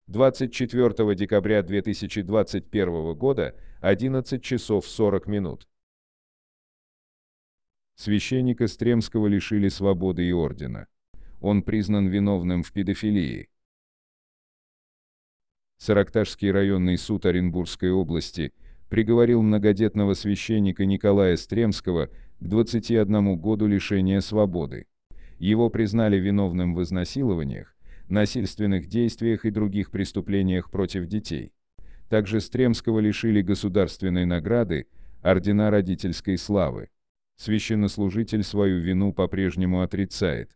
24 декабря 2021 года, 11 часов 40 минут. Священника Стремского лишили свободы и ордена. Он признан виновным в педофилии. Саракташский районный суд Оренбургской области приговорил многодетного священника Николая Стремского к 21 году лишения свободы. Его признали виновным в изнасилованиях, насильственных действиях и других преступлениях против детей. Также Стремского лишили государственной награды ордена родительской славы. Священнослужитель свою вину по-прежнему отрицает.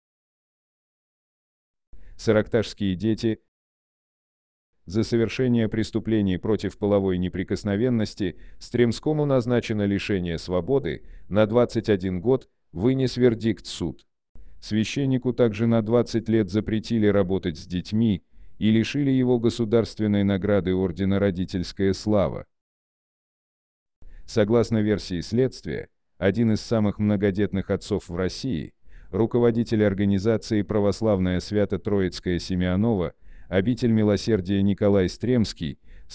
Саракташские дети. За совершение преступлений против половой неприкосновенности Стремскому назначено лишение свободы на 21 год, вынес вердикт суд. Священнику также на 20 лет запретили работать с детьми и лишили его государственной награды ордена «Родительская слава». Согласно версии следствия, один из самых многодетных отцов в России, руководитель организации «Православная Свято-Троицкая Симеонова», обитель милосердия Николай Стремский, с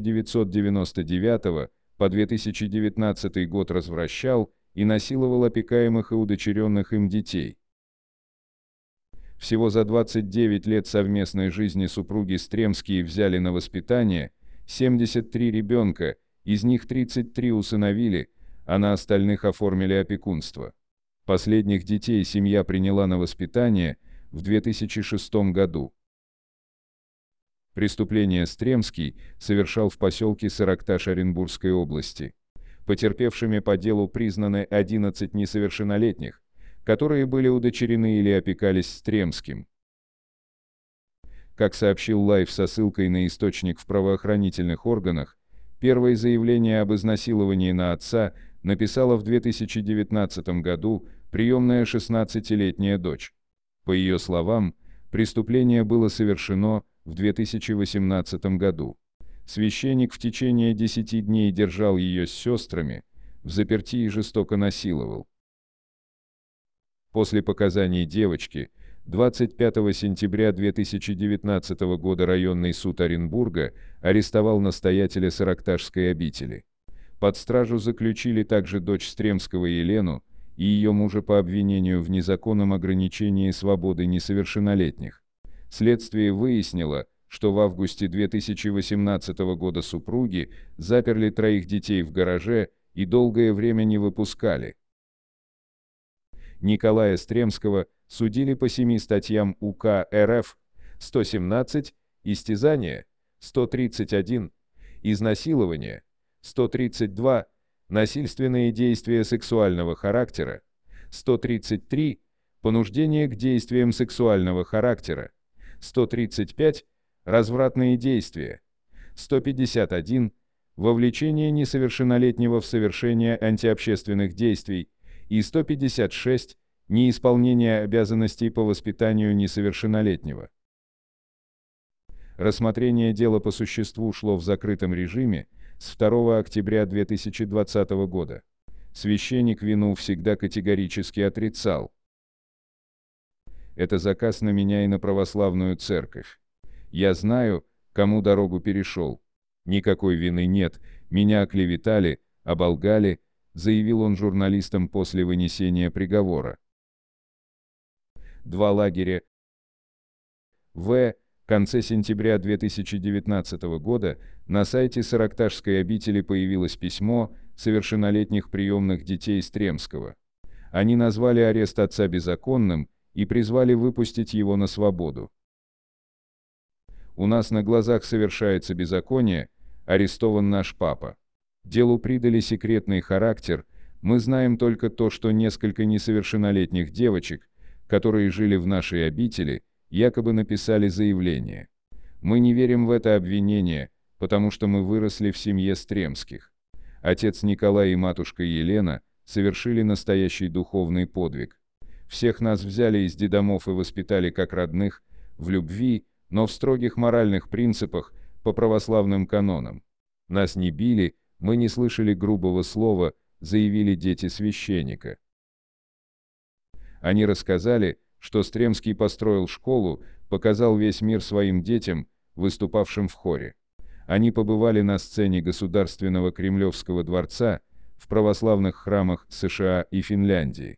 1999 по 2019 год развращал и насиловал опекаемых и удочеренных им детей. Всего за 29 лет совместной жизни супруги Стремские взяли на воспитание 73 ребенка, из них 33 усыновили, а на остальных оформили опекунство. Последних детей семья приняла на воспитание в 2006 году. Преступление Стремский совершал в поселке Саракташ Оренбургской области. Потерпевшими по делу признаны 11 несовершеннолетних, которые были удочерены или опекались Стремским. Как сообщил Лайф со ссылкой на источник в правоохранительных органах, первое заявление об изнасиловании на отца написала в 2019 году приемная 16-летняя дочь. По ее словам, преступление было совершено в 2018 году. Священник в течение 10 дней держал ее с сестрами, в заперти и жестоко насиловал. После показаний девочки, 25 сентября 2019 года районный суд Оренбурга арестовал настоятеля Саракташской обители. Под стражу заключили также дочь Стремского Елену и ее мужа по обвинению в незаконном ограничении свободы несовершеннолетних. Следствие выяснило, что в августе 2018 года супруги заперли 3 детей в гараже и долгое время не выпускали. Николая Стремского судили по 7 статьям УК РФ: 117, истязание, 131, изнасилование, 132, насильственные действия сексуального характера, 133, понуждение к действиям сексуального характера, 135, развратные действия, 151, вовлечение несовершеннолетнего в совершение антиобщественных действий и 156, неисполнение обязанностей по воспитанию несовершеннолетнего. Рассмотрение дела по существу шло в закрытом режиме с 2 октября 2020 года. Священник вину всегда категорически отрицал. Это заказ на меня и на православную церковь. Я знаю, кому дорогу перешел. Никакой вины нет, меня оклеветали, оболгали, заявил он журналистам после вынесения приговора. 2 лагеря. В конце сентября 2019 года на сайте Саракташской обители появилось письмо совершеннолетних приемных детей Стремского. Они назвали арест отца беззаконным и призвали выпустить его на свободу. У нас на глазах совершается беззаконие, арестован наш папа. Делу придали секретный характер, мы знаем только то, что несколько несовершеннолетних девочек, которые жили в нашей обители, якобы написали заявление. Мы не верим в это обвинение, потому что мы выросли в семье Стремских. Отец Николай и матушка Елена совершили настоящий духовный подвиг. Всех нас взяли из детдомов и воспитали как родных, в любви, но в строгих моральных принципах, по православным канонам. Нас не били, мы не слышали грубого слова, заявили дети священника. Они рассказали, что Стремский построил школу, показал весь мир своим детям, выступавшим в хоре. Они побывали на сцене Государственного Кремлевского дворца, в православных храмах США и Финляндии.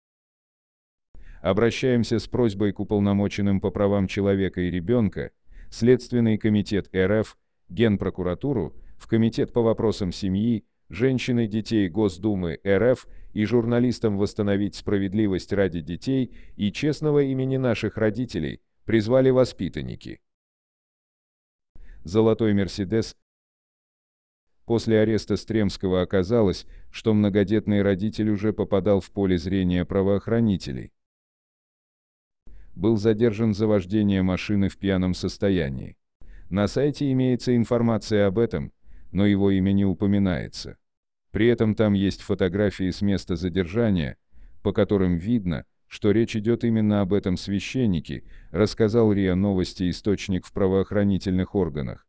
Обращаемся с просьбой к уполномоченным по правам человека и ребенка, Следственный комитет РФ, Генпрокуратуру, в Комитет по вопросам семьи, женщин и детей Госдумы РФ и журналистам восстановить справедливость ради детей и честного имени наших родителей, призвали воспитанники. Золотой Мерседес. После ареста Стремского оказалось, что многодетный родитель уже попадал в поле зрения правоохранителей. Был задержан за вождение машины в пьяном состоянии. На сайте имеется информация об этом, но его имя не упоминается. При этом там есть фотографии с места задержания, по которым видно, что речь идет именно об этом священнике, рассказал РИА Новости источник в правоохранительных органах.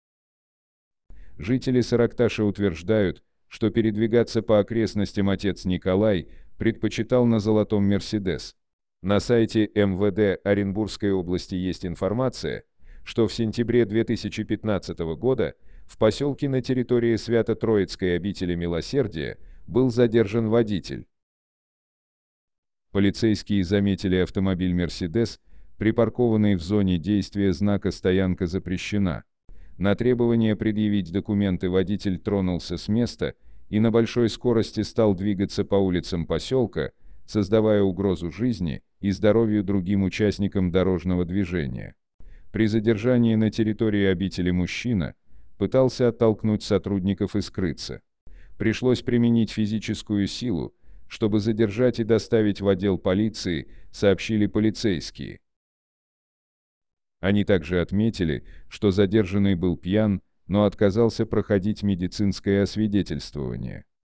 Жители Саракташа утверждают, что передвигаться по окрестностям отец Николай предпочитал на золотом Мерседес. На сайте МВД Оренбургской области есть информация, что в сентябре 2015 года в поселке на территории Свято-Троицкой обители Милосердия был задержан водитель. Полицейские заметили автомобиль «Мерседес», припаркованный в зоне действия знака «Стоянка запрещена». На требование предъявить документы водитель тронулся с места и на большой скорости стал двигаться по улицам поселка, создавая угрозу жизни и здоровью другим участникам дорожного движения. При задержании на территории обители мужчина пытался оттолкнуть сотрудников и скрыться. Пришлось применить физическую силу, чтобы задержать и доставить в отдел полиции, сообщили полицейские. Они также отметили, что задержанный был пьян, но отказался проходить медицинское освидетельствование.